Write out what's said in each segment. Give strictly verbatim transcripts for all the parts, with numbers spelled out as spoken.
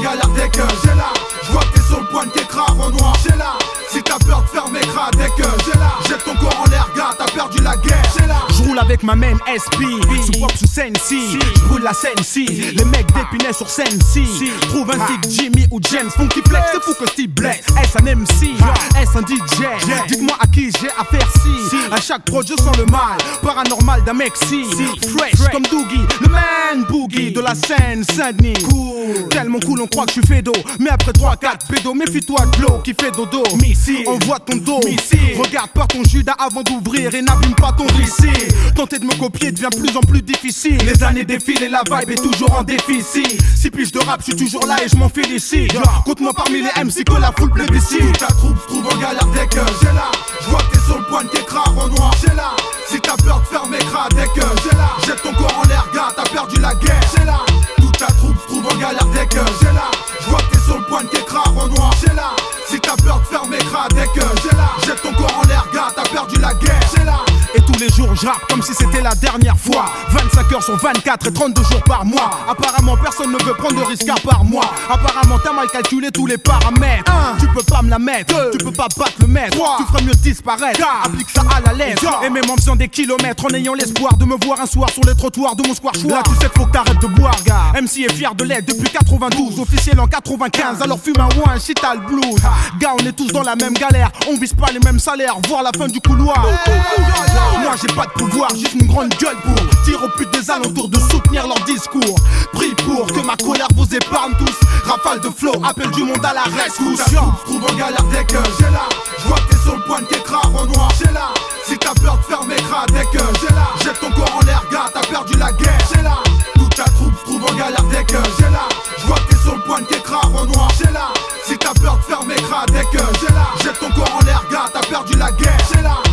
galère dès que j'ai là. Je vois que t'es sur le point de tes crabes en noir. J'ai là. Si t'as peur de faire mes crades dès que j'ai là. Jette ton corps en l'air gars, t'as perdu la guerre. J'ai là. Je roule avec ma main S P, sous pop sous Sensi. Je brûle la Sensi, les mecs d'Épinay sur Sensi. Trouve un Dick, Jimmy ou James, Funky Flex, c'est fou que Steve blesse. Est-ce un M C, est-ce un D J? Dites-moi à qui j'ai affaire si. À chaque prod je sens le mal, paranormal d'un mec si. Fresh comme Doogie, le man boogie de la scène Saint-Denis. Cool, tellement cool on croit que je suis fédo. Mais après trois quatre pédos, méfie-toi de l'eau qui fait dodo. Missile, envoie ton dos, missile. Regarde pas ton Judas avant d'ouvrir et n'abîme pas ton récit. Tenter de me copier devient plus en plus difficile. Les années défilent et la vibe est toujours en déficit. Six piges de rap, je suis toujours là et je m'en félicite. Compte-moi parmi les M C que la foule plébiscite. Ta troupe se trouve en galère dès que j'ai là. Je vois que t'es sur le point de tes crabes en noir. J'ai là. Si t'as peur de faire mes crades dès que j'ai là. Jette ton corps en l'air gars, t'as perdu la guerre. J'ai là. Toute ta troupe se trouve en galère dès que j'ai là. Je vois que t'es sur le point de tes crabes en noir. J'ai là. Si t'as peur de faire mes crades dès que j'ai là. Jette ton corps en l'air gars, t'as perdu la guerre. J'ai là. Et tous les jours je rappe comme si c'était la dernière fois. Vingt-cinq heures sur vingt-quatre et trente-deux jours par mois. Apparemment personne ne veut prendre de risque à part moi. Apparemment t'as mal calculé tous les paramètres. Un, tu peux pas me la mettre. Deux, tu peux pas battre le maître. Trois, tu ferais mieux de disparaître. Quatre, applique ça à la lettre. Et même en faisant des kilomètres, en ayant l'espoir de me voir un soir sur les trottoirs de mon square choix. Là tu sais faut que t'arrêtes de boire gars. M C est fier de l'être depuis quatre-vingt-douze, officiel en quatre-vingt-quinze. Alors fume un ouin, shit t'as le blues. Gars on est tous dans la même galère. On vise pas les mêmes salaires, voir la fin du couloir. Moi j'ai pas de pouvoir, juste une grande gueule pour dire aux putes des alentours de soutenir leur discours. Prie pour que ma colère vous épargne tous. Rafale de flow, appel du monde à la rescousse. Ta troupe se trouve en galère dès que j'ai là. Je vois que t'es sur le point de tes crabes en noir. J'ai là. Si t'as peur de faire mes crades dès que j'ai là. Jette ton corps en l'air gars, t'as perdu la guerre. J'ai là. Toute ta troupe se trouve en galère dès que j'ai là. Je vois que t'es sur le point de tes crabes en noir. J'ai là. Si t'as peur de faire mes crades dès que j'ai là. Jette ton corps en l'air gars, t'as perdu la guerre. J'ai là.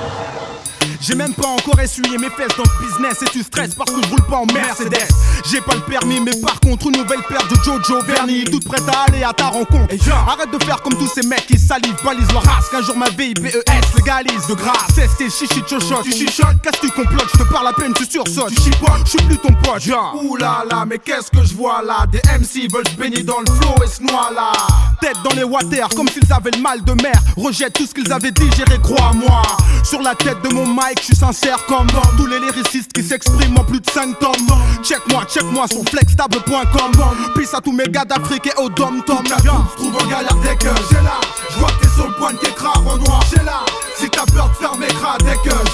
J'ai même pas encore essuyé mes fesses dans ce business. Et tu stresses parce que je roule pas en Mercedes. J'ai pas le permis mais par contre une nouvelle paire de Jojo Verni. Toute prête à aller à ta rencontre. Et arrête de faire comme tous ces mecs qui salivent, balisent leur race. Qu'un jour ma V I P E S légalise de grâce. C'est tes chichi chochotes. Tu chichotes, qu'est-ce que tu complotes? Je te parle à peine, tu sursautes. Tu chipotes, je suis plus ton pote. Ouh là là, mais qu'est-ce que je vois là? Des M C veulent se baigner dans le flow et se noient là. Tête dans les water comme s'ils avaient le mal de mer. Rejette tout ce qu'ils avaient digéré, crois-moi. Sur la tête de mon mic, je suis sincère comme tous les lyricistes qui s'expriment en plus de cinq tomes. Check-moi, check-moi sur flextable point com. Peace à tous mes gars d'Afrique et au dom-tom. Ta troupe se trouve en galère dès que j'ai là. Je vois que t'es sur le point de tes crabes en noir. J'ai là. Si t'as peur de faire mes crades dès que